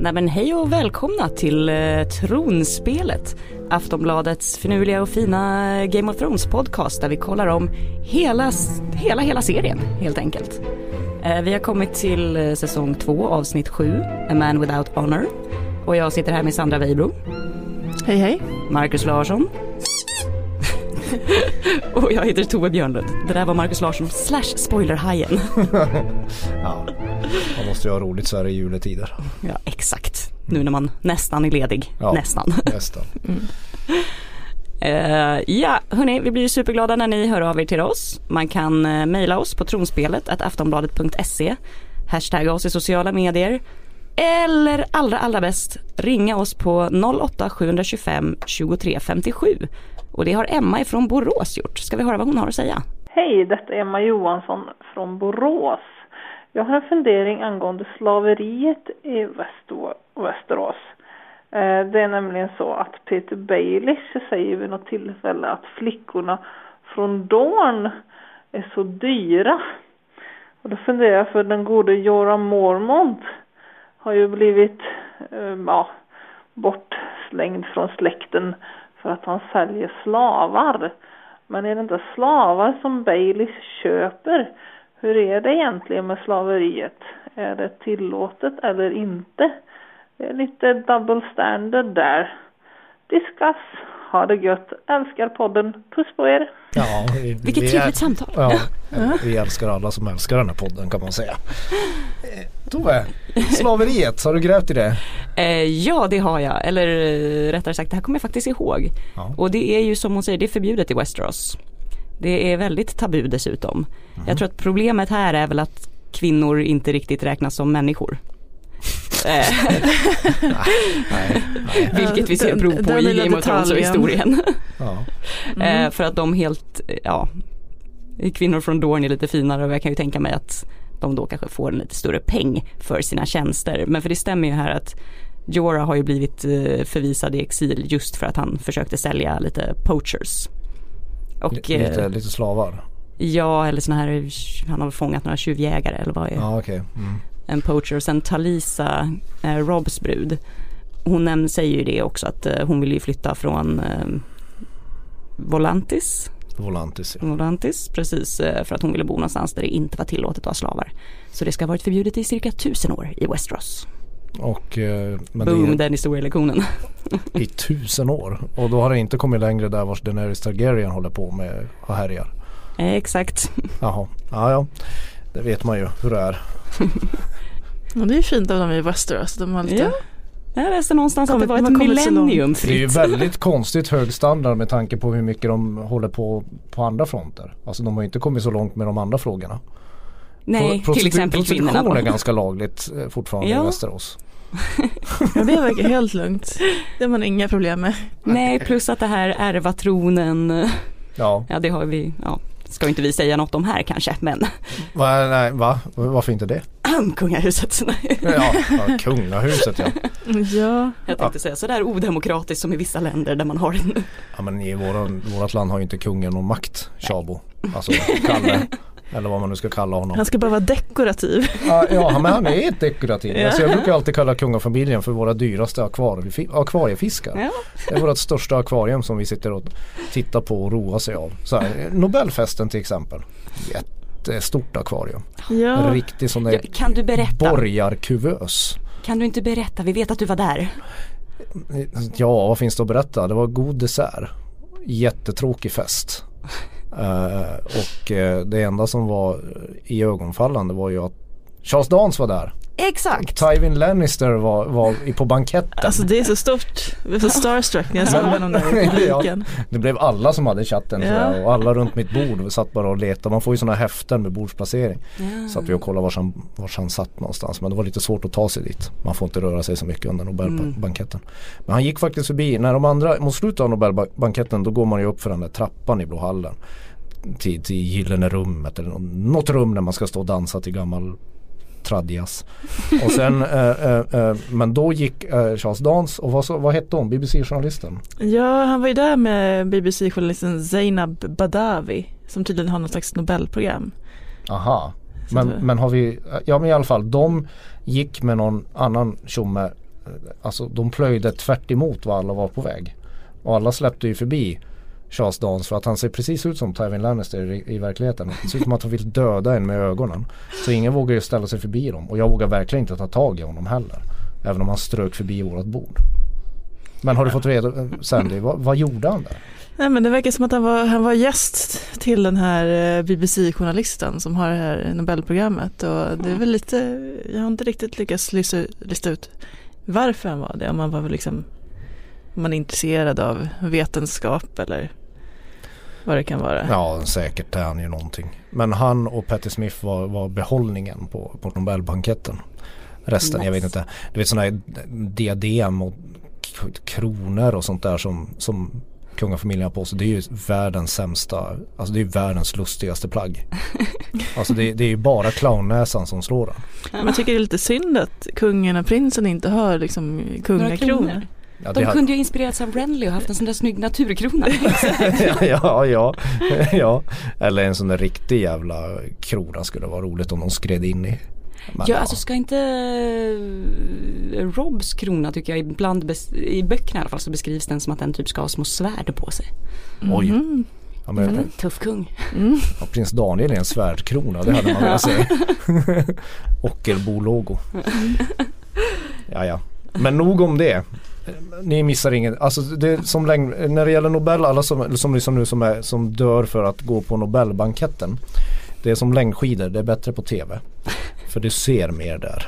Nej men hej och välkomna till Tronspelet, Aftonbladets finurliga och fina Game of Thrones podcast där vi kollar om hela serien helt enkelt. Vi har kommit till säsong 2, avsnitt 7, A Man Without Honor. Och jag sitter här med Sandra Weibro. Hej hej. Marcus Larsson. Och jag heter Tove Björnlund. Det där var Marcus Larsson / spoilerhajen. Ja, man måste ju ha roligt så här i juletider. Ja, exakt. Nu när man nästan är ledig. Ja, nästan. Ja, hörni, vi blir superglada när ni hör av er till oss. Man kan mejla oss på tronspelet@aftonbladet.se, hashtagga oss i sociala medier eller allra bäst ringa oss på 08 725 23 57. Och det har Emma ifrån Borås gjort. Ska vi höra vad hon har att säga? Hej, detta är Emma Johansson från Borås. Jag har en fundering angående slaveriet i Västerås. Det är nämligen så att Peter Baelish säger vid något tillfälle att flickorna från Dorne är så dyra. Och då funderar jag, för den gode Jorah Mormont har ju blivit bortslängd från släkten för att han säljer slavar. Men är det inte slavar som Baelish köper? Hur är det egentligen med slaveriet? Är det tillåtet eller inte? Det är lite double standard där. Discuss. Ha det gött. Älskar podden. Puss på er. Ja, vilket trevligt samtal. Ja, vi älskar alla som älskar den här podden, kan man säga. Tove, slaveriet, har du grävt i det? Ja, det har jag. Eller rättare sagt, det här kommer jag faktiskt ihåg. Ja. Och det är ju som hon säger, det är förbjudet i Westeros. Det är väldigt tabu dessutom. Jag tror att problemet här är väl att kvinnor inte riktigt räknas som människor. Nej. Vilket vi ser prov på i Game of Thrones och historien. Ja. För att de kvinnor från Dorne är lite finare, och jag kan ju tänka mig att de då kanske får en lite större peng för sina tjänster. Men för det stämmer ju här att Jorah har ju blivit förvisad i exil just för att han försökte sälja lite poachers. Och, lite slavar? Ja, eller såna här, han har fångat några tjuvjägare eller vad är ja, okay. En poacher. Och sen Talisa, Robs brud, hon säger ju det också, att hon vill ju flytta från Volantis, precis, för att hon ville bo någonstans där det inte var tillåtet att ha slavar. Så det ska ha varit förbjudet i cirka 1000 år i Westeros. Och, men boom, den historielektionen. I 1000 år. Och då har det inte kommit längre där vars Daenerys Targaryen håller på med och härjar. Exakt. Jaha, ja. Det vet man ju hur det är. Och det är fint av dem i Westeros. De har lite... Ja. Jag läste någonstans att det var ett millennium fritt. Det är ju väldigt konstigt hög standard med tanke på hur mycket de håller på andra fronter. Alltså de har inte kommit så långt med de andra frågorna. Nej, till exempel kvinnorna. Prostitution är ganska lagligt fortfarande i Västerås. Ja, det verkar helt lugnt. Det har man inga problem med. Nej, plus att det här ärva tronen. Ja, det har vi. Ja, ska inte vi säga något om här kanske, men. Varför inte det? Kungahuset. Ja, kungahuset, ja. Ja. Jag tänkte säga sådär odemokratiskt som i vissa länder där man har det nu. Ja, men i vårat land har ju inte kungen någon makt, Chabo. Alltså Kalle. Eller vad man nu ska kalla honom. Han ska bara vara dekorativ. Ja, men han är ett dekorativ. Ja. Alltså jag brukar alltid kalla kungafamiljen för våra dyraste akvariefiskar. Ja. Det är vårt största akvarium som vi sitter och tittar på och roar sig av. Så här, Nobelfesten till exempel. Jättestort akvarium. Ja. Riktigt sån där kan du berätta? Borgarkuvös. Kan du inte berätta? Vi vet att du var där. Ja, vad finns det att berätta? Det var god dessert. Jättetråkig fest. Och det enda som var i ögonfallande var ju att Charles Dance var där. Exakt. Tywin Lannister var på banketten. Alltså det är så stort. Det är så starstruck när jag såg honom där i publiken. Det blev alla som hade chatten och alla runt mitt bord satt bara och letade. Man får ju såna häften med bordsplacering. Så att vi och kollade var han satt någonstans. Men det var lite svårt att ta sig dit. Man får inte röra sig så mycket under Nobelbanketten. Men han gick faktiskt förbi. När de andra, mot slutet av Nobelbanketten, då går man ju upp för den där trappan i Blå hallen. Till gyllene rummet eller något rum där man ska stå och dansa till gammal tradjas. Och sen men då gick Charles Dance och vad hette hon? BBC-journalisten? Ja, han var ju där med BBC-journalisten Zainab Badawi som tydligen har något slags Nobelprogram. Aha. Men har vi, ja men i alla fall de gick med någon annan tjomme alltså de plöjde tvärt emot vad alla var på väg. Och alla släppte ju förbi Charles Dance för att han ser precis ut som Tywin Lannister i verkligheten. Det ser ut som att han vill döda en med ögonen. Så ingen vågar ju ställa sig förbi dem. Och jag vågar verkligen inte ta tag i honom heller. Även om han strök förbi vårat bord. Men har du fått reda, Sandy, vad gjorde han där? Nej, men det verkar som att han var gäst till den här BBC-journalisten som har det här Nobelprogrammet. Och det är väl lite, jag har inte riktigt lyckats lista ut varför han var det. Om man var liksom, om man är intresserad av vetenskap eller vad det kan vara. Ja, säkert är han ju någonting. Men han och Patti Smith var behållningen på Nobelbanketten. Resten, jag vet inte. Du vet sådana här diadem och kronor och sånt där som kungafamiljen har på sig. Det är ju världens sämsta, alltså det är världens lustigaste plagg. Alltså det är ju bara clownnäsan som slår den. Men jag tycker det är lite synd att kungen och prinsen inte har liksom kungakronor. Ja, de kunde ju inspirerats av Renly och haft en sån där snygg naturkrona. ja. Eller en sån där riktig jävla krona skulle vara roligt om de skred in i. Men, ja, alltså ska inte Robs krona tycker jag ibland i böckerna i alla fall så beskrivs den som att den typ ska ha små svärd på sig. Oj. Ja, men, tuff kung. Ja, prins Daniel är en svärdkrona, det hade man velat säga. Ockelbo-logo. Ja. Men nog om det. Ni missar inget. Alltså det som när det gäller Nobel, alla som dör för att gå på Nobelbanketten. Det är som längdskidor, det är bättre på tv. För du ser mer där.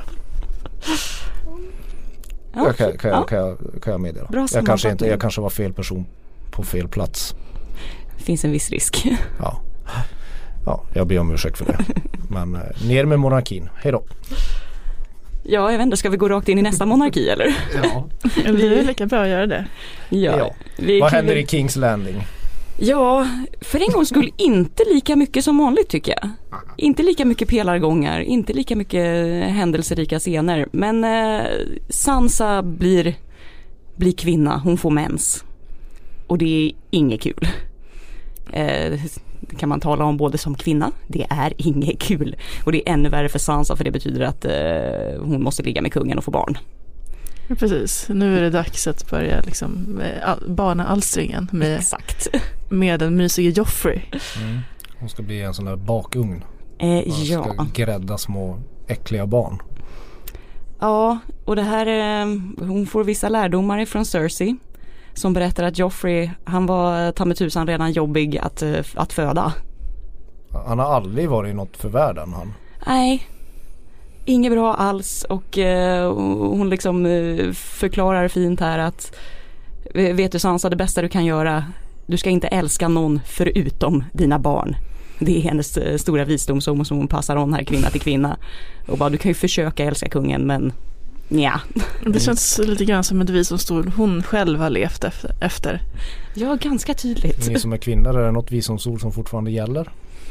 Ja, kan jag meddela. Jag kanske var fel person på fel plats. Det finns en viss risk. Ja, jag ber om ursäkt för det. Men ner med monarkin. Hej då. Ja, jag vet inte, ska vi gå rakt in i nästa monarki eller? Ja. Det är lika bra att göra det. Ja. Vad händer i Kings Landing? Ja, för en gång skulle inte lika mycket som vanligt tycker jag. Inte lika mycket pelargångar, inte lika mycket händelserika scener. Men Sansa blir kvinna, hon får mens. Och det är inget kul. Det kan man tala om både som kvinna, det är inget kul. Och det är ännu värre för Sansa för det betyder att hon måste ligga med kungen och få barn. Ja, precis, nu är det dags att börja liksom, barnaalstringen med den mysiga Joffrey. Hon ska bli en sån där bakugn. Ja. Ska grädda små äckliga barn. Ja, och det här hon får vissa lärdomar ifrån Cersei som berättar att Joffrey, han var ta med tusan redan jobbig att föda. Han har aldrig varit något för världen han. Nej. Inget bra alls och hon liksom förklarar fint här att vet du Sansa, det bästa du kan göra, du ska inte älska någon förutom dina barn. Det är hennes stora visdom som hon passar on här kvinna till kvinna. Och bara, du kan ju försöka älska kungen men nja. Det känns lite grann som ett visdomsord hon själv har levt efter. Ja, ganska tydligt. Ni som är kvinnor, är det något visdomsord som fortfarande gäller?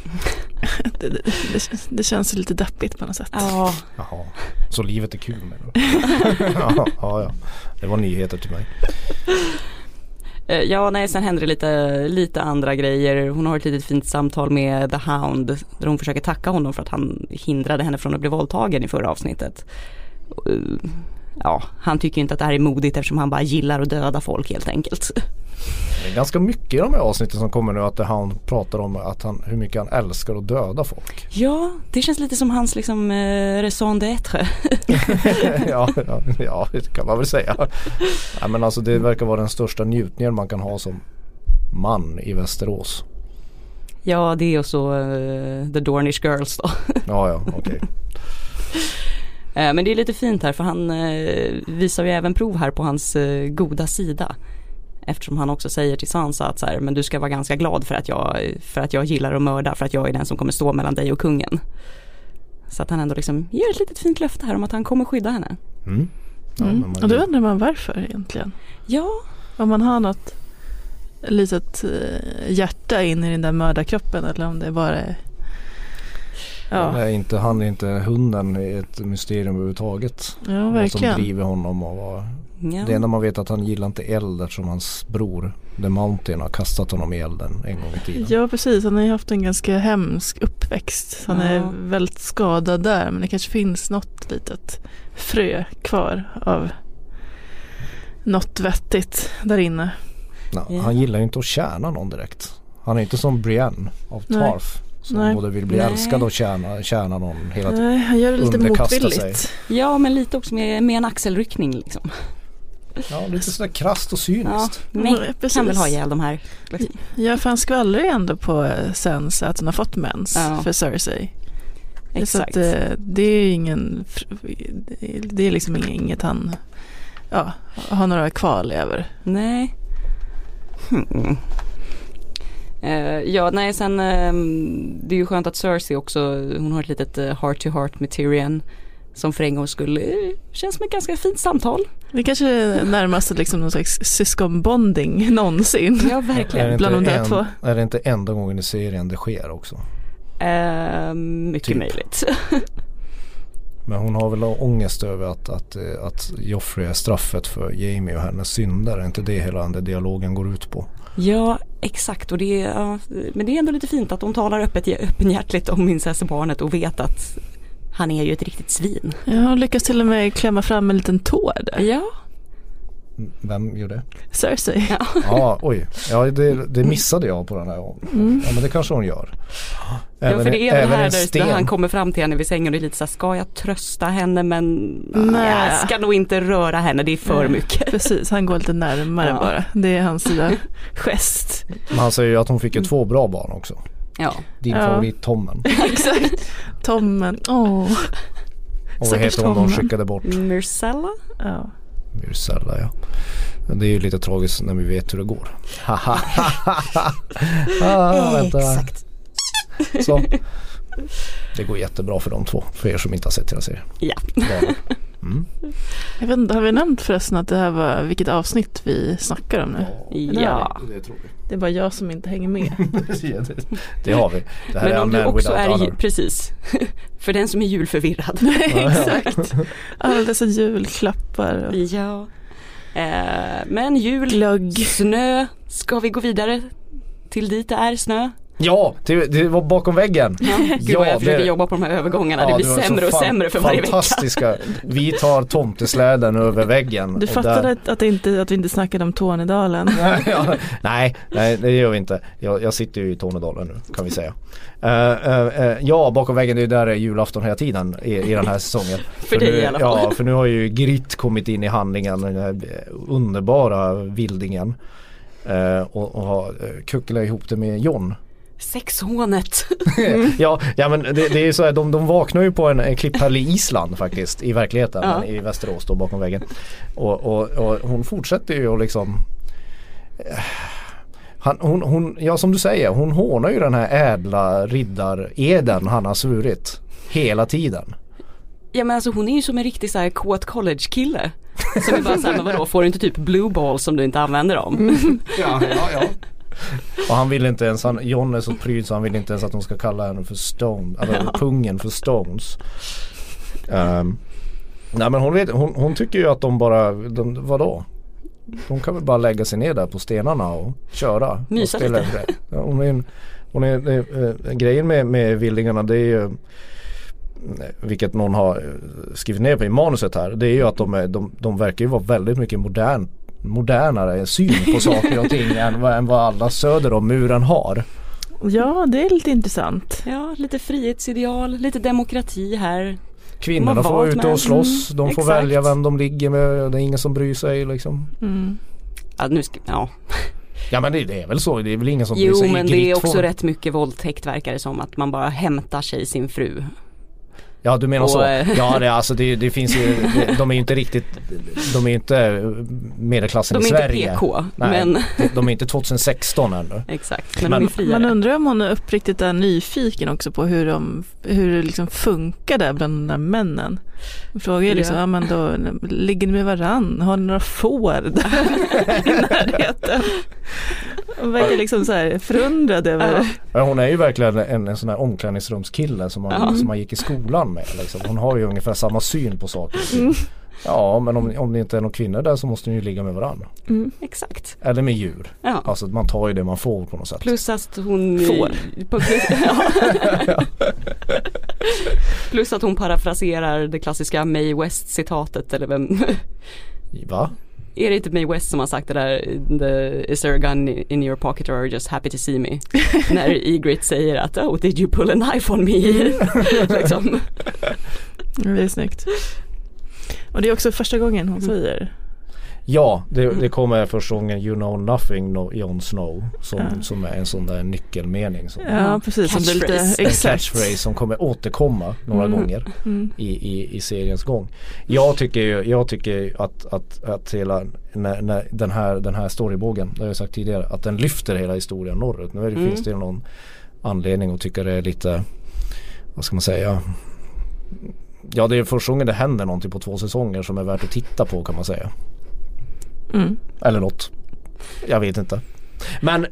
Det känns lite deppigt på något sätt. Ja. Jaha, så livet är kul med det. Ja. Det var nyheter till mig. Ja, nej, sen händer det lite andra grejer. Hon har ett litet fint samtal med The Hound där hon försöker tacka honom för att han hindrade henne från att bli våldtagen i förra avsnittet. Ja, han tycker inte att det här är modigt eftersom han bara gillar att döda folk helt enkelt. Det är ganska mycket i de här avsnitten som kommer nu att The Hound pratar om att hur mycket han älskar att döda folk. Ja, det känns lite som hans liksom raison d'être. ja, det kan man väl säga. Ja, men alltså det verkar vara den största njutningen man kan ha som man i Västerås. Ja, det är och så The Dornish Girls då. Ja, okej. Men det är lite fint här för han visar ju även prov här på hans goda sida. Eftersom han också säger till Sansa att så här, men du ska vara ganska glad för att jag gillar att mörda, för att jag är den som kommer stå mellan dig och kungen. Så att han ändå liksom ger ett litet fint löfte här om att han kommer skydda henne. Och då undrar man varför egentligen. Ja. Om man har något litet hjärta in i den där mördarkroppen eller om det bara är... Ja. Han är inte hunden i ett mysterium överhuvudtaget. Ja, verkligen. Som driver honom och det enda man vet att han gillar inte eld eftersom hans bror The Mountain har kastat honom i elden en gång i tiden. Ja, precis. Han har ju haft en ganska hemsk uppväxt. Han är väldigt skadad där, men det kanske finns något litet frö kvar av något vettigt där inne. Nej, han gillar ju inte att tjäna någon direkt. Han är inte som Brienne av Tarth. Som både vill bli älskad och tjäna någon hela tiden. Nej, han gör det lite motvilligt. Sig. Ja, men lite också med en axelryckning liksom. Ja, lite sådär krasst och cyniskt. Ja, men kan väl ha ihjäl de här. Liksom. Ja, för han skvallrar ju ändå på Sansa att hon har fått mens för Cersei. Exakt. Så att, det är ingen, det är liksom inget han har några kvarlever. Nej. Sen det är ju skönt att Cersei också, hon har ett litet heart to heart med Tyrion som för en gång skulle känns som ett ganska fint samtal. Det kanske är närmast liksom någon slags syskonbonding någonsin. Ja, verkligen. Bland de där två. Är det inte enda gången i serien det sker också? Mycket möjligt. Men hon har väl ångest över att Joffrey är straffet för Jaime och hennes synder. Är inte det hela den dialogen går ut på? Ja, exakt. Och men det är ändå lite fint att de talar öppenhjärtligt om incestbarnet och vet att han är ju ett riktigt svin. Ja, hon lyckas till och med klämma fram en liten tår där. Ja. Vem gjorde det? Cersei. Ja, oj. Ja, det missade jag på den här gången. Ja, men det kanske hon gör. Ja, för det är det här där han kommer fram till henne vid sängen och är lite så här, ska jag trösta henne, men jag ska nog inte röra henne, det är för mycket. Precis, han går lite närmare bara. Det är hans sida gest. Men han säger ju att hon fick ju 2 bra barn också. Ja. Din favorit Tommen. Exakt. Tommen. Och vad heter hon de skickade bort? Myrcella? Ja. Myrcella, ja. Det är ju lite tragiskt när vi vet hur det går. Vänta. Exakt. Så. Det går jättebra för de två, för er som inte har sett hela serien. Ja. Jag vet inte, har vi nämnt förresten att det här var vilket avsnitt vi snackar om nu? Ja. Det tror vi. Det är bara jag som inte hänger med. Det har vi. Det här men är om du också är precis. För den som är julförvirrad. Exakt. Alla dessa julklappar. Ja. Men jul, glögg, snö. Ska vi gå vidare till dit det är snö? Ja, det var bakom väggen. Gud vad jag försöker jobba på de här övergångarna. Det blir sämre och sämre för varje vecka. Fantastiska. Vi tar tomtesläden över väggen. Du fattade att vi inte snackade om Tornedalen? Nej, det gör vi inte. Jag sitter ju i Tornedalen nu, kan vi säga. Bakom väggen, det är där är julafton hela tiden i den här säsongen. För dig i alla fall. Ja, för nu har ju Grit kommit in i handlingen, den här underbara vildingen. Och har kucklat ihop det med Jon. Sexhånet. ja, men det är så här, de vaknar ju på en klipphäll i Island faktiskt, i verkligheten, i Västerås då bakom väggen. Och hon fortsätter ju och liksom hon som du säger, hon hånar ju den här ädla riddareden han har svurit hela tiden. Ja, men alltså hon är ju som en riktig så här kåt college-kille. Som är bara såhär, men vadå, får du inte typ blue balls som du inte använder dem? Ja. Och han vill inte ens, Jon är så pryd så han vill inte ens att de ska kalla henne för Stone, eller pungen för Stones. Nej, men hon tycker ju att vadå? De kan väl bara lägga sig ner där på stenarna och köra. Mysa lite. Grejen med vildingarna, det är ju, vilket någon har skrivit ner på i manuset här, det är ju att de verkar ju vara väldigt mycket modernare syn på saker och ting än vad alla söder om muren har. Ja, det är lite intressant. Ja, lite frihetsideal, lite demokrati här. Kvinnorna får vara ute och slåss, de får välja vem de ligger med, det är ingen som bryr sig liksom. Ja, men det är väl så, det är väl ingen som bryr sig. Jo, men det är också rätt mycket våldtäkt, verkar det som, att man bara hämtar sig sin fru. Ja, du menar så. Ja, det finns ju, de är ju inte riktigt, de är ju inte medelklassen i Sverige. De är inte PK. Nej, men de är inte 2016 ännu. Exakt, men de är friare. Man undrar om hon är uppriktigt nyfiken också på hur det liksom funkar där bland de där männen. Frågar ju liksom, men då ligger ni med varann? Har ni några får där i närheten? Hon verkar liksom så här förundrad över. Ja, hon är ju verkligen en sån här omklädningsrumskille som man gick i skolan med. Liksom. Hon har ju ungefär samma syn på saker. Ja, men om det inte är någon kvinnor där så måste ni ju ligga med varandra. Exakt. Eller med djur. Ja. Alltså man tar ju det man får på något sätt. Plus att hon får. Plus att hon parafraserar det klassiska Mae West-citatet, eller vem? Va? är det inte Mae West som har sagt det där, is there a gun in your pocket or are you just happy to see me? När Ygritte säger att oh, did you pull a knife on me? Liksom. Det är snyggt. Och det är också första gången hon säger. Ja, det kommer första gången you know nothing Jon Snow som är en sån där nyckelmening som, ja, precis, som catchphrase. lite exakt. en catchphrase som kommer återkomma några gånger i seriens gång. Jag tycker att hela när den här storybågen, det har jag sagt tidigare, att den lyfter hela historien norrut. Nu finns det någon anledning att tycka det är lite, vad ska man säga, ja, det är första gången det händer någonting på 2 säsonger som är värt att titta på, kan man säga. Eller något. Jag vet inte. Men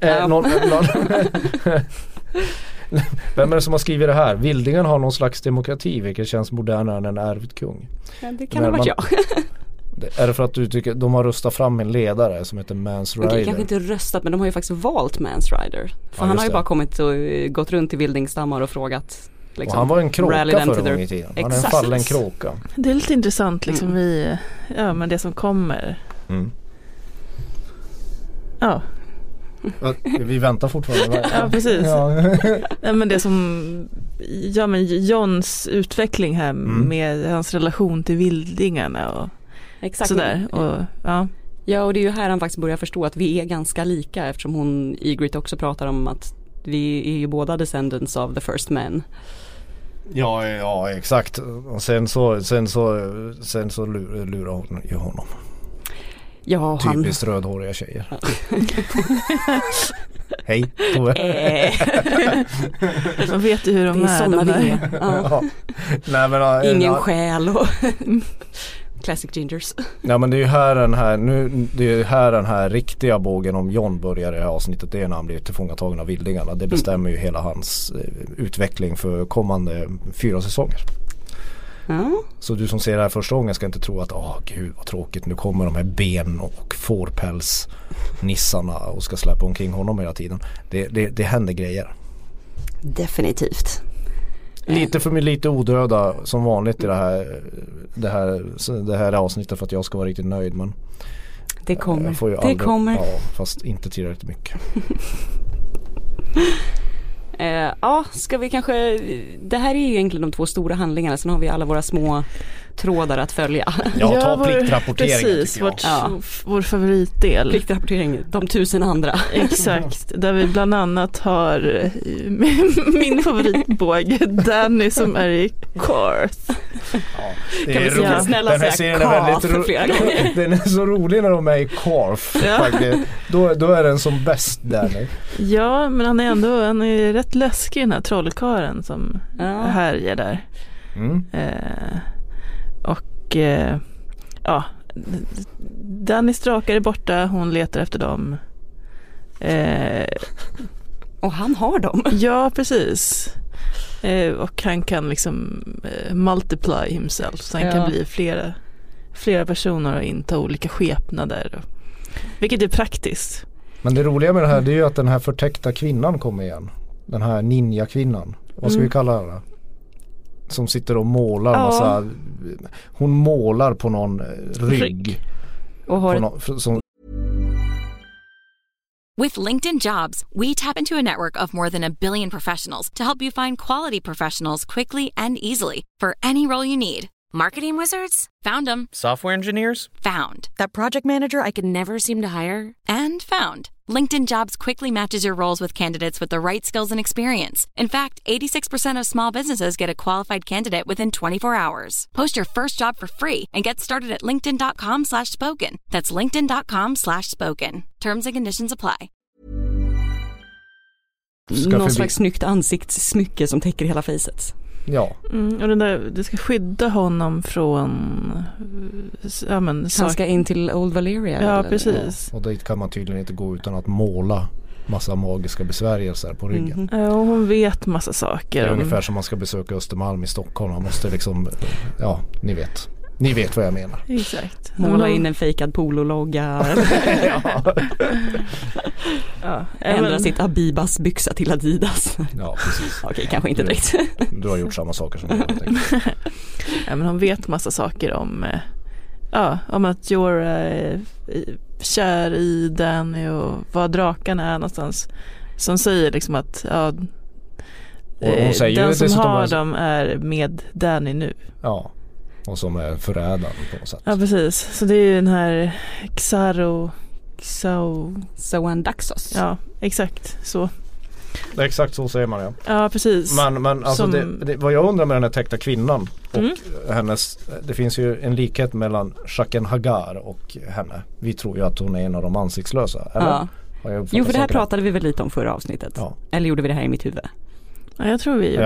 vem är det som har skrivit det här? Vildingen har någon slags demokrati, vilket känns modernare än en ärvd kung. Ja, det kan ha varit jag. Är det för att du tycker de har röstat fram en ledare som heter Mance Rider? Okej, kanske inte röstat, men de har ju faktiskt valt Mance Rider. För han har ju bara kommit och gått runt i vildingstammar och frågat. Liksom, och han var en kråka förra gången i tiden. Han är en fallen kråka. Det är lite intressant liksom men det som kommer. Ja. Vi väntar fortfarande. Ja, precis. Ja. Men det som men Jons utveckling här med hans relation till vildingarna och exakt sådär. Och, ja, och det är ju här han faktiskt börjar förstå att vi är ganska lika, eftersom Ygritte också pratar om att vi är ju båda descendants of the first men. Ja, exakt. Och sen så lurar hon ju honom. Ja, typiskt rödhåriga tjejer. Hej, Tove. Man vet ju hur de är. Sådana vi är. Ja. Nej, men, ingen själ och classic gingers. Ja, men det är ju här den här riktiga bågen om Jon börjar i det här avsnittet. Det är när han blir tillfångatagen av vildingarna. Det bestämmer ju hela hans utveckling för kommande 4 säsonger. Så du som ser det här första gången ska inte tro att gud vad tråkigt, nu kommer de här ben och fårpäls nissarna och ska släppa omkring honom hela tiden. Det händer grejer. Definitivt. Lite odöda som vanligt i det här avsnittet för att jag ska vara riktigt nöjd, men det kommer. Ja, fast inte tillräckligt mycket. Ska vi kanske, det här är ju egentligen de 2 stora handlingarna, sen har vi alla våra små trådar att följa. Ja, ta pliktrapporteringen. Precis, vår favoritdel. Pliktrapportering, de 1000 andra. Exakt, där vi bland annat har min favoritbåge Danny som är i Qarth. Det kan är roligt. Snälla den här säga serien är väldigt flera gånger. Den är så rolig när de är i Qarth. Då är den som bäst Danny. Ja, men han är rätt läskig, den här trollkaren som härjar där. Danny strakar är borta, hon letar efter dem. Och han har dem. Ja, precis. Och han kan liksom multiply himself, så han kan bli flera personer och inta olika skepnader. Vilket är praktiskt. Men det roliga med det här, det är ju att den här förtäckta kvinnan kommer igen. Den här ninja-kvinnan. Vad ska vi kalla henne? Som sitter och målar massa. Hon målar på någon rygg. Och har With LinkedIn Jobs, we tap into a network of more than 1 billion professionals to help you find quality professionals quickly and easily for any role you need. Marketing wizards? Found them. Software engineers? Found. That project manager I could never seem to hire? And found. LinkedIn Jobs quickly matches your roles with candidates with the right skills and experience. In fact, 86% of small businesses get a qualified candidate within 24 hours. Post your first job for free and get started at linkedin.com/spoken. That's linkedin.com/spoken. Terms and conditions apply. Någon slags snyggt ansiktssmycke som täcker hela facet. Ja. Och det ska skydda honom från han ska in till Old Valyria. Ja, precis. Och dit kan man tydligen inte gå utan att måla massa magiska besvärjelser på ryggen. Ja, och hon vet massa saker. Det är ungefär som man ska besöka Östermalm i Stockholm. Man måste liksom, ni vet vad jag menar. Exakt. Måla in en fejkad polologga. Ändra sitt Abibas byxa till Adidas. Ja, precis. Okej, kanske inte direkt. Du har gjort samma saker som jag tänkte. Ja, men hon vet massa saker om att Jorah kär i Danny och var drakarna är någonstans. Som säger liksom att den som har dem är med Danny nu. Ja, och som är förrädaren på något sätt. Ja, precis. Så det är ju den här Zoan Daxos. Ja, exakt så. Exakt så säger man, ja. Ja, precis. Men alltså vad jag undrar med den här täckta kvinnan och hennes, det finns ju en likhet mellan Jaqen H'ghar och henne. Vi tror ju att hon är en av de ansiktslösa, eller? Ja. Jo, för det här pratade vi väl lite om förra avsnittet. Ja. Eller gjorde vi det här i mitt huvud? Ja, jag tror vi det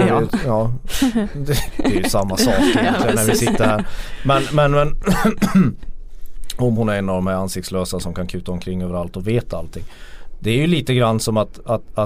är ju samma sak egentligen när vi sitter här. Men om hon är en av de här ansiktslösa som kan kuta omkring överallt och vet allting. Det är ju lite grann som att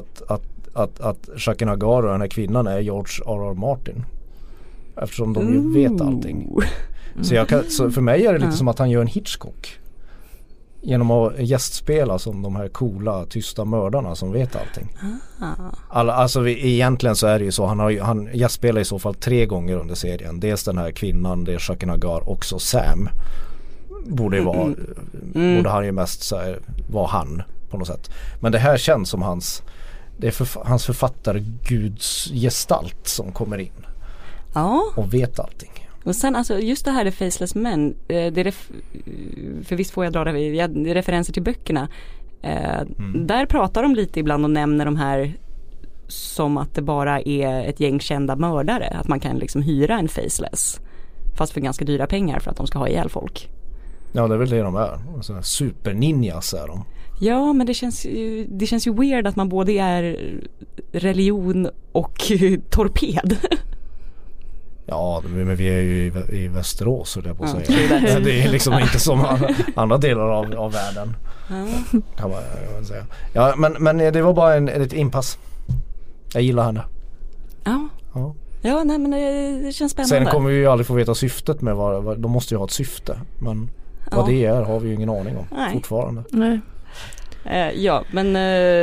Jaqen H'ghar och den här kvinnan är George R.R. Martin. Eftersom de ju vet allting. Så för mig är det lite som att han gör en Hitchcock. Genom att gästspela som de här coola, tysta mördarna som vet allting. Egentligen så är det ju så. Han gästspelar i så fall 3 gånger under serien. Dels den här kvinnan, det är Jaqen H'ghar, också Sam. Borde han ju mest vara han på något sätt. Men det här känns som hans författarguds gestalt som kommer in. Ja. Och vet allting. Och sen alltså just det här The Faceless Men, för visst får jag dra det är referenser till böckerna. Där pratar de lite ibland och nämner de här som att det bara är ett gäng kända mördare. Att man kan liksom hyra en Faceless. Fast för ganska dyra pengar för att de ska ha ihjäl folk. Ja, det är väl det de är. Alltså, superninjas är de. Ja, men det känns ju weird att man både är religion och torped. Ja, men vi är ju i Västerås, så det på att säga. Det är liksom inte som andra delar av världen. Kan man säga. Ja, men det var bara ett inpass. Jag gillar henne. Ja, nej, men det känns spännande. Sen kommer vi ju aldrig få veta syftet med de måste ju ha ett syfte. Men vad det är har vi ju ingen aning om fortfarande. Nej. Ja, men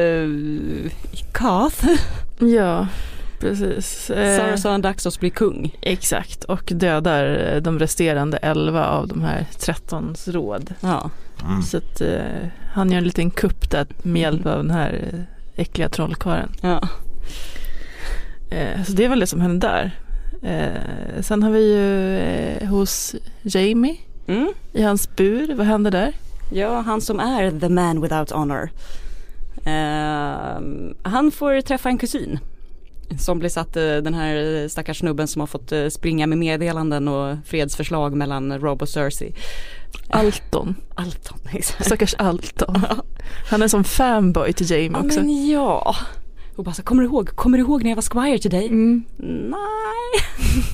Kath. Ja, precis. Saruman Daxos blir kung. Exakt, och dödar de resterande 11 av de här 13s råd. Ja. Så att han gör en liten kupp där med hjälp av den här äckliga trollkaren. Ja. Så det är väl det som händer där. Sen har vi ju hos Jamie i hans bur. Vad händer där? Ja, han som är the man without honor. Han får träffa en kusin som blir satt, den här stackars snubben som har fått springa med meddelanden och fredsförslag mellan Rob och Cersei. Alton, exakt. Stackars Alton. Han är som fanboy till Jamie också. Men ja. Och bara så, kommer du ihåg när jag var squire till dig? Nej.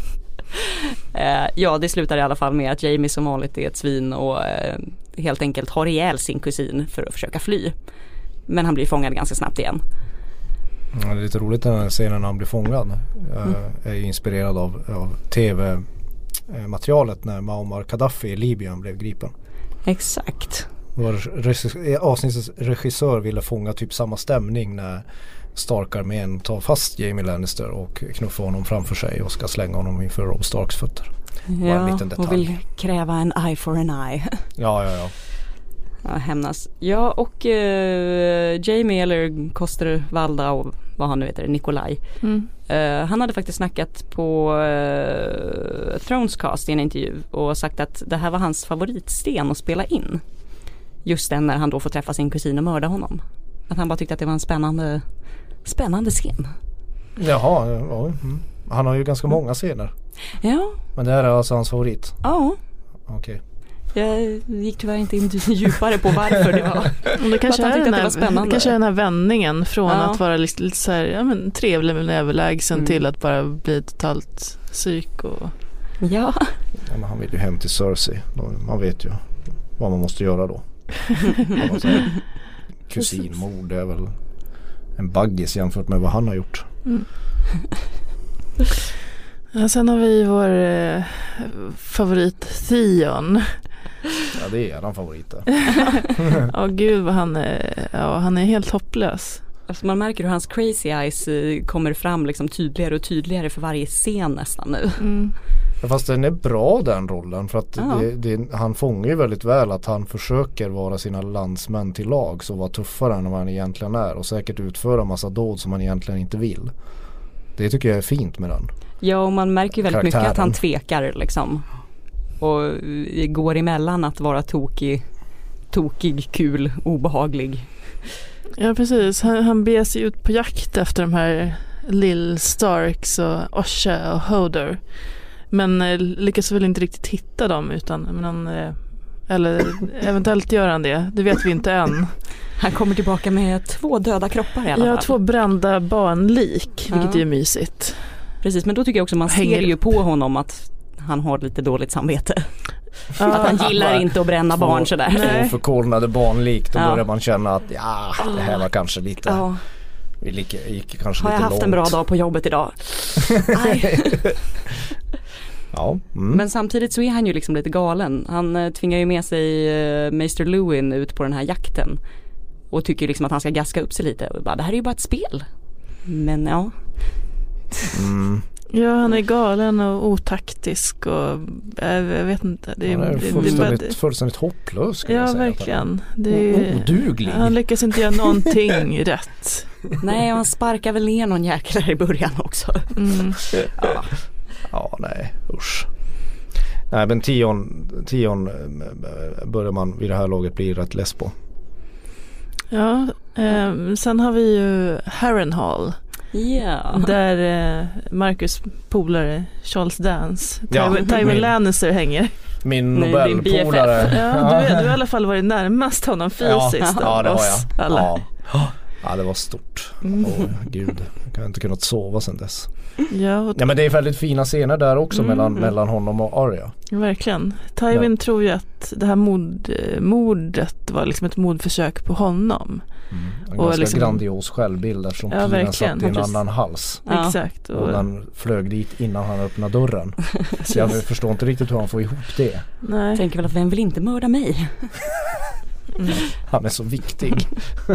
Ja, det slutar i alla fall med att Jamie som vanligt är ett svin och helt enkelt har ihjäl sin kusin för att försöka fly. Men han blir fångad ganska snabbt igen. Ja, det är lite roligt den här scenen när han blir fångad. Jag är inspirerad av tv-materialet när Muammar Gaddafi i Libyen blev gripen. Exakt. Avsnittets regissör ville fånga typ samma stämning när Stark-armén tar fast Jamie Lannister och knuffar honom framför sig och ska slänga honom inför Robb Starks fötter. Ja, och vill kräva en eye for an eye. Ja. Hämnas. Ja, och Jamie eller Koster Valda och vad han nu heter, Nikolaj. Han hade faktiskt snackat på Thronescast i en intervju och sagt att det här var hans favoritsten att spela in. Just den när han då får träffa sin kusin och mörda honom. Att han bara tyckte att det var en spännande scen. Jaha, ja. Han har ju ganska många scener. Ja. Men det här är alltså hans favorit? Ja. Okej. Jag gick tyvärr inte in djupare på varför det var. Det kanske är den här vändningen från att vara lite så här, trevlig men överlägsen till att bara bli totalt psyko. Ja. Men han vill ju hem till Cersei. Man vet ju vad man måste göra då. Kusinmord är väl en baggis jämfört med vad han har gjort. Ja, sen har vi vår favorit Theon. Ja, det är han favoriter. Gud vad han är helt hopplös. Alltså man märker hur hans crazy eyes kommer fram liksom tydligare och tydligare för varje scen nästan nu. Fast den är bra den rollen för att han fångar ju väldigt väl att han försöker vara sina landsmän till lag så vara tuffare än vad han egentligen är och säkert utföra massa dåd som han egentligen inte vill. Det tycker jag är fint med den. Ja, och man märker ju väldigt mycket att han tvekar liksom. Och går emellan att vara tokig, kul, obehaglig. Ja, precis. Han beger sig ut på jakt efter de här Lill Starks och Osha och Hodor. Men lyckas väl inte riktigt hitta dem eller eventuellt gör han det vet vi inte än. Han kommer tillbaka med 2 döda kroppar i alla fall. Ja, 2 brända barnlik, vilket är mysigt. Precis, men då tycker jag också man ser ju på honom att han har lite dåligt samvete. Att han gillar inte att bränna barn sådär. 2 förkolnade barnlik, då börjar man känna att det här var kanske lite... gick kanske har jag lite haft långt. En bra dag på jobbet idag? Men samtidigt så är han ju liksom lite galen. Han tvingar ju med sig Maester Luwin ut på den här jakten och tycker liksom att han ska gaska upp sig lite och bara, det här är ju bara ett spel. Men Ja, han är galen och otaktisk och jag vet inte. Det är fullständigt hopplös. Ja, verkligen. Det är oduglig. Han lyckas inte göra någonting rätt. Nej, han sparkar väl ner någon jäklar i början också. Nej, usch. Nej, men Tion börjar man vid det här laget bli rätt less på. Ja, sen har vi ju Harrenhal. Yeah. Där Marcus polare Charles Dance Tywin Lannister hänger. Min Nobelpolare. Du har i alla fall varit närmast honom fysiskt. Ja, det har jag. Alla. Ja, det var stort. Gud, jag har inte kunnat sova sedan dess. Ja, men det är väldigt fina scener där också mellan honom och Arya. Verkligen. Tywin tror ju att det här mordet var liksom ett mordförsök på honom. En ganska liksom grandios självbild eftersom pilen satt i en annan hals. Ja. Exakt. Och den flög dit innan han öppnade dörren. Så jag förstår inte riktigt hur han får ihop det. Nej. Jag tänker väl att vem vill inte mörda mig? Han är så viktig.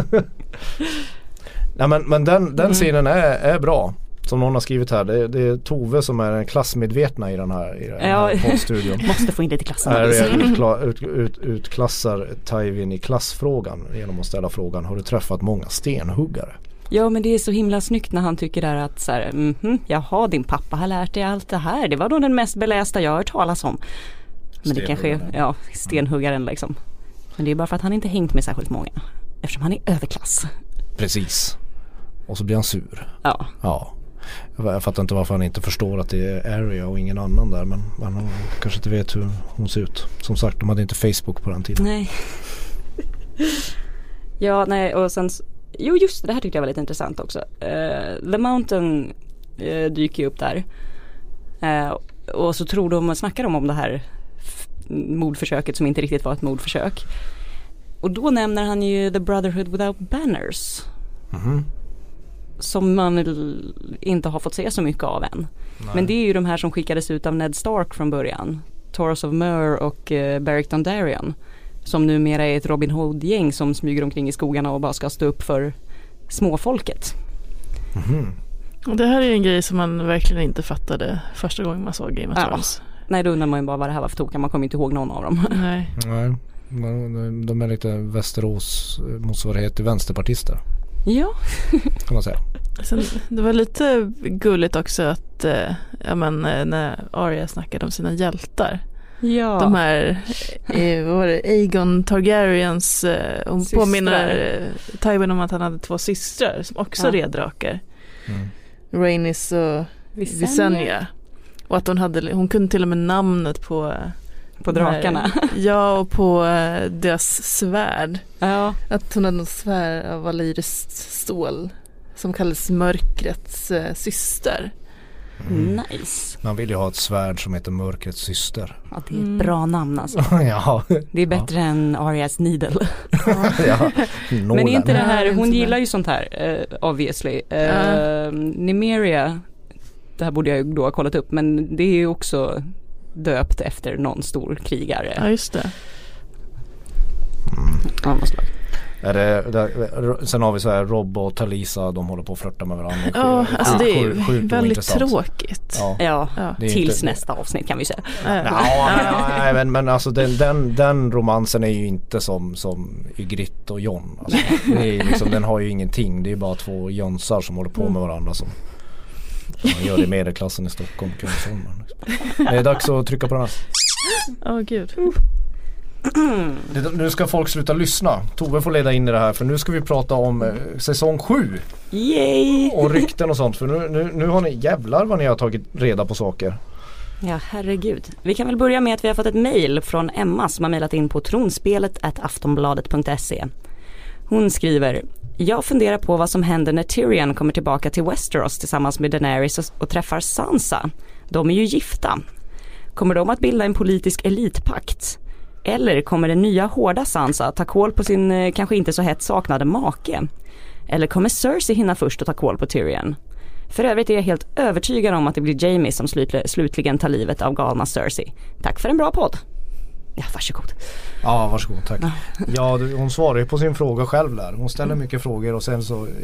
Nej, men den scenen är bra. Som någon har skrivit här, det är Tove som är en klassmedvetna i den här poddstudion. Måste få in lite klassanalys. Utklassar Tywin i klassfrågan genom att ställa frågan, har du träffat många stenhuggare? Ja, men det är så himla snyggt när han tycker där att så här, jaha, din pappa har lärt dig allt det här. Det var nog den mest belästa jag har hört talas om. Men det kanske är stenhuggaren liksom. Men det är bara för att han inte hängt med särskilt många. Eftersom han är överklass. Precis. Och så blir han sur. Ja. Jag fattar inte varför han inte förstår att det är Arya och ingen annan där. Men han kanske inte vet hur hon ser ut. Som sagt, de hade inte Facebook på den tiden. Nej. Ja, nej, och sen... Jo, just det här tyckte jag var lite intressant också. The Mountain dyker ju upp där. Och så tror de, snackar de om det här mordförsöket som inte riktigt var ett mordförsök. Och då nämner han ju The Brotherhood Without Banners. Som man inte har fått se så mycket av än. Nej. Men det är ju de här som skickades ut av Ned Stark från början. Taurus of Myr och Beric Dondarrion. Som numera är ett Robin Hood-gäng som smyger omkring i skogarna och bara ska stå upp för småfolket. Och det här är en grej som man verkligen inte fattade första gången man såg Game of Thrones. Nej, då undrar man ju bara vad det här var för toka. Man kommer inte ihåg någon av dem. Nej. De är lite Västerås motsvarighet till vänsterpartister. Ja. Kan man säga. Sen, det var lite gulligt också att när Arya snackade om sina hjältar. Ja. De här vad var det, Aegon Targaryens hon påminner Tywin om att han hade 2 systrar som också red drakar. Rhaenys och Visenya. Och att hon kunde till och med namnet på drakarna. Ja, och på deras svärd. Ja. Att hon hade något svärd av valyriskt stål som kallades Mörkrets syster. Nice. Man vill ju ha ett svärd som heter Mörkrets syster. Ja, det är ett bra namn alltså. Ja. Det är bättre än Arias Needle. Men är inte det här, hon gillar ju sånt här obviously. Nymeria, det här borde jag ju då ha kollat upp, men det är ju också döpt efter någon stor krigare. Ja, just det. Sen har vi så här Rob och Talisa, de håller på att flirta med varandra. Ja, alltså det är väldigt tråkigt. Ja. Tills nästa avsnitt kan vi säga. Nej, men alltså den romansen är ju inte som Ygritte och Jon. Alltså, det är liksom, den har ju ingenting. Det är bara två jönsar som håller på med varandra som man gör det i medelklassen i Stockholm. Det är dags att trycka på den här. Gud. Nu ska folk sluta lyssna. Tove får leda in i det här, för nu ska vi prata om säsong 7. Yay! Och rykten och sånt. För nu har ni jävlar vad ni har tagit reda på saker. Ja, herregud. Vi kan väl börja med att vi har fått ett mejl från Emma som har mejlat in på tronspelet@aftonbladet.se. Hon skriver: jag funderar på vad som händer när Tyrion kommer tillbaka till Westeros tillsammans med Daenerys och träffar Sansa. De är ju gifta. Kommer de att bilda en politisk elitpakt? Eller kommer den nya hårda Sansa ta koll på sin kanske inte så hett saknade make? Eller kommer Cersei hinna först och ta koll på Tyrion? För övrigt är jag helt övertygad om att det blir Jaime som slutligen tar livet av galna Cersei. Tack för en bra podd. Ja, varsågod. Ja, varsågod, tack. Ja, hon svarar ju på sin fråga själv där. Hon ställer mycket frågor och sen så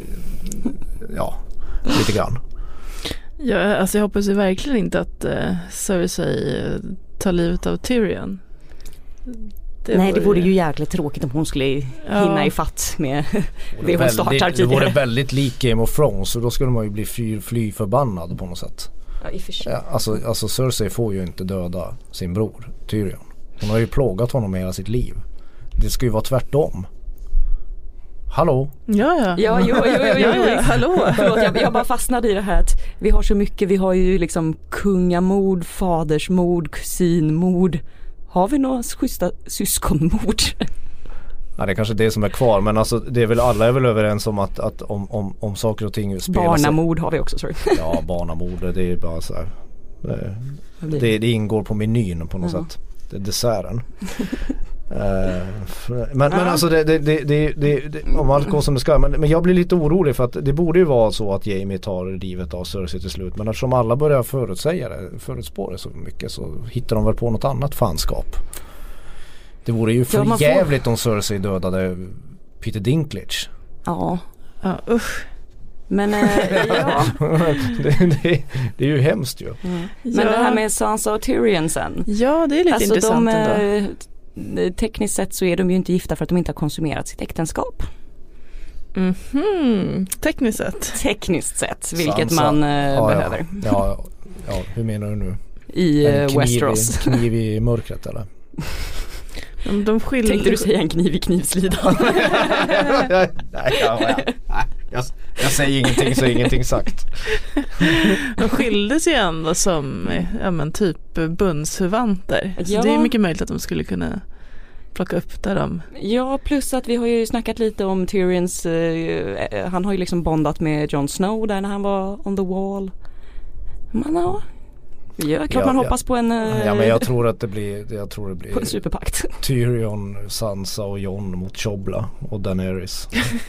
lite grann. Ja, alltså jag hoppas ju verkligen inte att Cersei tar livet av Tyrion. Det vore ju jäkligt tråkigt om hon skulle hinna i fatt med det hon startar tidigare. Det vore väldigt lik Game of Thrones, och då skulle man ju bli fly förbannad på något sätt. Ja, i och för sig. Ja, alltså Cersei får ju inte döda sin bror Tyrion. Hon har ju plågat honom hela sitt liv. Det ska ju vara tvärtom. Hallå? Ja. Hallå. Förlåt, jag bara fastnade i det här att vi har så mycket. Vi har ju liksom kungamord, fadersmord, kusinmord. Har vi några schyssta syskonmord? Ja, det är kanske det som är kvar, men alltså det är väl, alla är väl överens om att om saker och ting spelar barnamord har vi också, sorry. Ja, barnamord, det är bara så här. Det ingår på menyn på något sätt. Det är desserten. Men alltså det om allt går som det ska, men jag blir lite orolig för att det borde ju vara så att Jaime tar livet av Cersei till slut, men eftersom alla börjar förutspå det så mycket, så hittar de väl på något annat fanskap. Det vore ju för jävligt om Cersei dödade Peter Dinklage. Ja, usch. Men det är ju hemskt ju. Men det här med Sansa och Tyrion sen. Ja, det är lite intressant ändå. Tekniskt sett så är de ju inte gifta för att de inte har konsumerat sitt äktenskap. Tekniskt sett, vilket Sansa. man behöver. Ja, hur menar du nu? I Westeros. Kniv i mörkret eller? Tänkte du säga en kniv i knivslidan? Jag säger ingenting så ingenting sagt. De skildes ju ändå som typ bundsförvanter. Så det är mycket möjligt att de skulle kunna plocka upp där de. Ja, plus att vi har ju snackat lite om Tyrions, han har ju liksom bondat med Jon Snow där när han var on the wall. Man hoppas på en men jag tror att det blir på en superpakt. Tyrion, Sansa och Jon mot Chobla och Daenerys.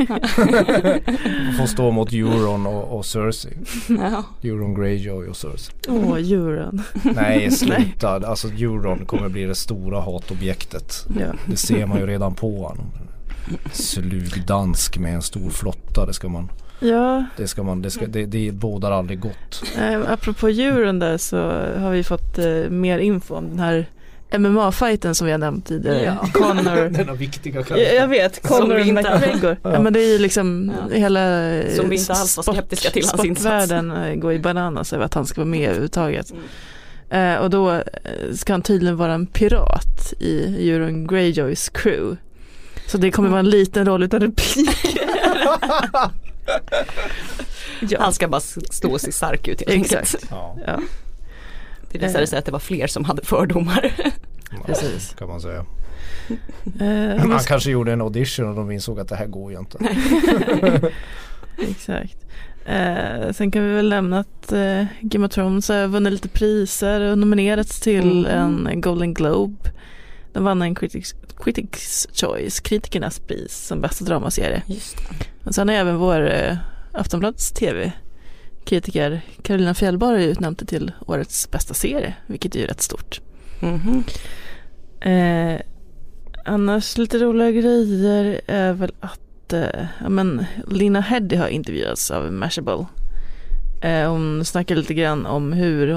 Får stå mot Euron och Cersei. Ja. Euron Greyjoy och Cersei. Euron. Nej, sluta. Alltså Euron kommer bli det stora hatobjektet. Ja. Det ser man ju redan på honom. Slugdansk med en stor flotta, det ska man. Ja. Det bådar aldrig gott. Apropå djuren där, så har vi fått mer info om den här MMA-fighten som vi har nämnt tidigare. Ja. Conor. Denna viktiga karaktär. Jag vet, Conor McGregor. Ja, men det är ju liksom hela som vi inte alls var skeptiska till hans insats. Sportvärlden går i bananas över att han ska vara med överhuvudtaget. Och då ska han tydligen vara en pirat i Euron Greyjoys crew. Så det kommer vara en liten roll utan replik. Ja. Han ska bara stå sig stark ut. Exakt. Ja. Det visade sig att det var fler som hade fördomar. Precis. Kan man säga. Han kanske gjorde en audition och de insåg att det här går ju inte. Exakt. Sen kan vi väl nämna att Game of Thrones har vunnit lite priser och nominerats till en Golden Globe. De vann en Critics Choice, kritikernas pris som bästa dramaserie. Just det. Och sen har även vår Aftonbladets tv-kritiker Carolina Fjällborg utnämnt till årets bästa serie, vilket är ju rätt stort. Annars lite roliga grejer är väl att Lena Headey har intervjuats av Mashable. Hon snackar lite grann om hur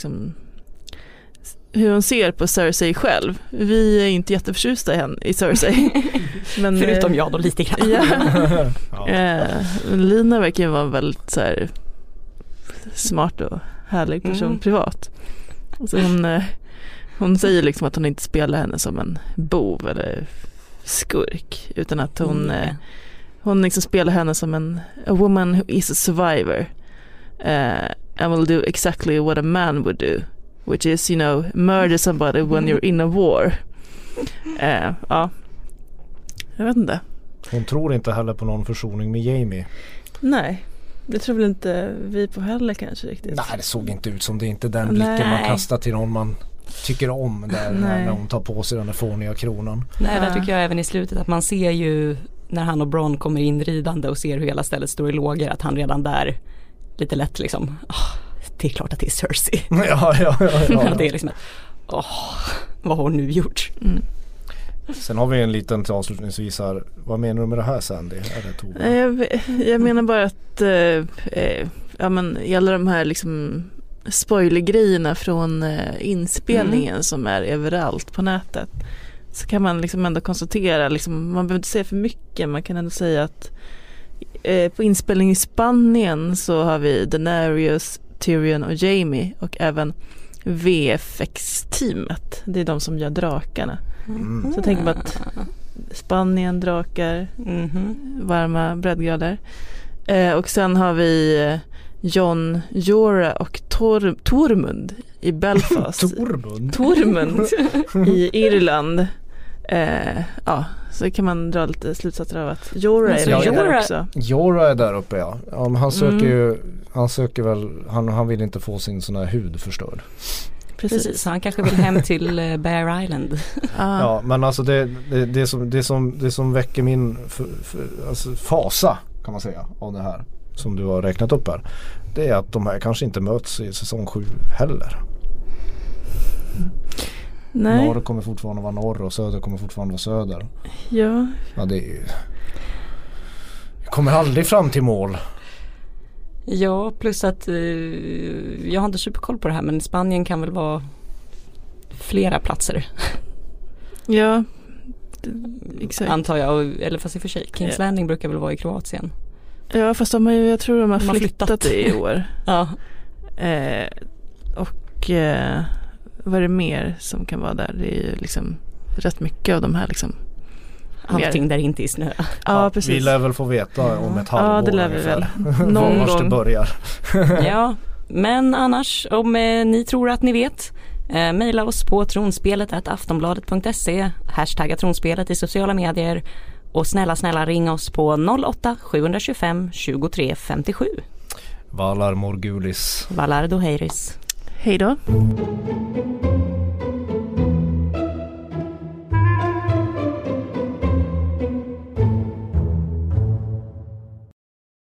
hon ser på Cersei själv. Vi är inte jätteförtjusta i Cersei. Men, förutom jag då lite grann. Ja. Lina verkar ju vara en väldigt så här, smart och härlig person privat. Så hon säger liksom att hon inte spelar henne som en bov eller skurk, utan att hon liksom spelar henne som a woman who is a survivor and will do exactly what a man would do, which is, murder somebody when you're in a war. Ja, jag vet inte. Hon tror inte heller på någon försoning med Jaime. Nej, det tror väl inte vi på heller kanske riktigt. Nej, det såg inte ut som det. Inte den blicken man kastar till någon man tycker om där när hon tar på sig den där fåniga kronan. Nej, där tycker jag även i slutet att man ser ju när han och Bronn kommer in ridande och ser hur hela stället står i lågor, att han redan där lite lätt liksom, det är klart att det är Cersei. Ja. Det är liksom, vad har hon nu gjort? Sen har vi en liten till avslutningsvis här. Vad menar du med det här, Sandy? Jag menar bara att alla de här liksom spoilergrejerna från inspelningen som är överallt på nätet, så kan man liksom ändå konstatera, liksom, man behöver inte säga för mycket, man kan ändå säga att på inspelning i Spanien så har vi Daenerys, Tyrion och Jaime, och även VFX-teamet. Det är de som gör drakarna. Så tänker man att Spanien, drakar, varma breddgrader. Och sen har vi Jon, Jorah och Tormund i Belfast. Tormund i Irland. Så kan man dra lite slutsatser av att Jorah är där också. Jorah är där uppe, ja. Han söker väl, han vill inte få sin sån här hud förstörd. Precis, han kanske vill hem till Bear Island. Ja, men alltså det som väcker min alltså fasa, kan man säga, av det här som du har räknat upp här, det är att de här kanske inte möts i säsong 7 heller. Nej. Norr kommer fortfarande vara norr och söder kommer fortfarande vara söder. Ja, det är ju, kommer aldrig fram till mål. Ja, plus att jag har inte superkoll på det här, men Spanien kan väl vara flera platser. Ja, exakt. Antar jag, eller fast i och för sig, Kings Landing brukar väl vara i Kroatien. Ja, fast jag tror de har flyttat det i år. Ja. Vad är det mer som kan vara där? Det är ju liksom rätt mycket av de här liksom. Allting där inte är snö. Ja, precis. Vi lär väl få veta om ett halvår. Ja, det lär vi väl. Någon gång. Det börjar. Ja, men annars, om ni tror att ni vet, mejla oss på tronspelet@aftonbladet.se, hashtagga tronspelet i sociala medier, och snälla ringa oss på 08-725 23 57. Valar Morgulis. Valar Doheiris. Hej då.